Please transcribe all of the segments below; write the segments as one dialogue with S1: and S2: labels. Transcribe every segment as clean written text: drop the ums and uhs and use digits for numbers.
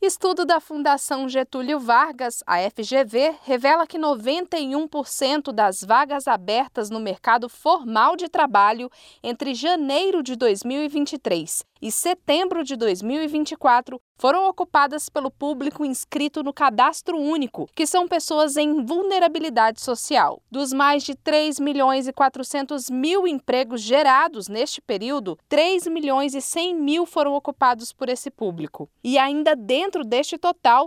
S1: Estudo da Fundação Getúlio Vargas, a FGV, revela que 91% das vagas abertas no mercado formal de trabalho entre janeiro de 2023 e setembro de 2024 foram ocupadas pelo público inscrito no Cadastro Único, que são pessoas em vulnerabilidade social. Dos mais de 3.400.000 empregos gerados neste período, 3.100.000 foram ocupados por esse público. E ainda dentro deste total,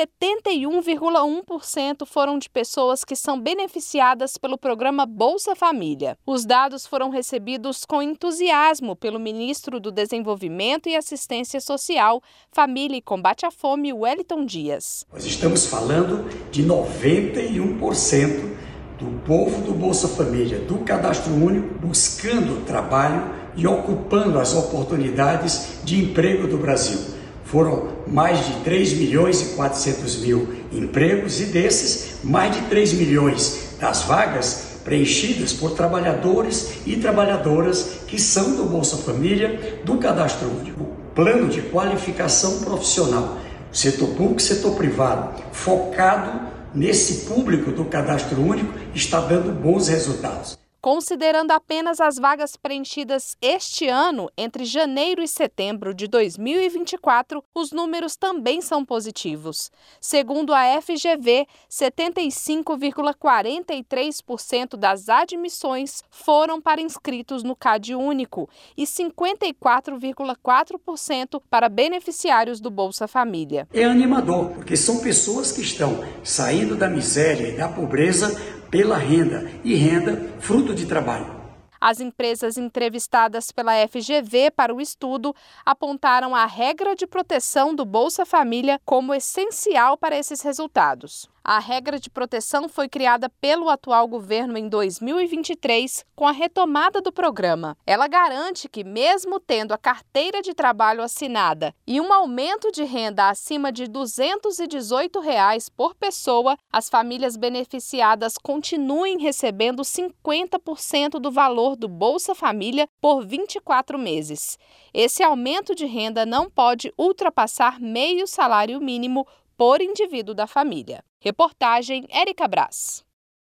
S1: 71,1% foram de pessoas que são beneficiadas pelo programa Bolsa Família. Os dados foram recebidos com entusiasmo pelo ministro do Desenvolvimento e Assistência Social, Família e Combate à Fome, Wellington Dias.
S2: Nós estamos falando de 91% do povo do Bolsa Família, do Cadastro Único, buscando trabalho e ocupando as oportunidades de emprego do Brasil. Foram mais de 3.400.000 empregos e desses, mais de 3 milhões das vagas preenchidas por trabalhadores e trabalhadoras que são do Bolsa Família, do Cadastro Único. O plano de qualificação profissional, setor público e setor privado, focado nesse público do Cadastro Único, está dando bons resultados.
S1: Considerando apenas as vagas preenchidas este ano, entre janeiro e setembro de 2024, os números também são positivos. Segundo a FGV, 75,43% das admissões foram para inscritos no Cade Único e 54,4% para beneficiários do Bolsa Família.
S2: É animador, porque são pessoas que estão saindo da miséria e da pobreza pela renda, e renda fruto de trabalho.
S1: As empresas entrevistadas pela FGV para o estudo apontaram a regra de proteção do Bolsa Família como essencial para esses resultados. A regra de proteção foi criada pelo atual governo em 2023 com a retomada do programa. Ela garante que, mesmo tendo a carteira de trabalho assinada e um aumento de renda acima de R$ 218 por pessoa, as famílias beneficiadas continuem recebendo 50% do valor do Bolsa Família por 24 meses. Esse aumento de renda não pode ultrapassar meio salário mínimo por indivíduo da família. Reportagem Érica Brás.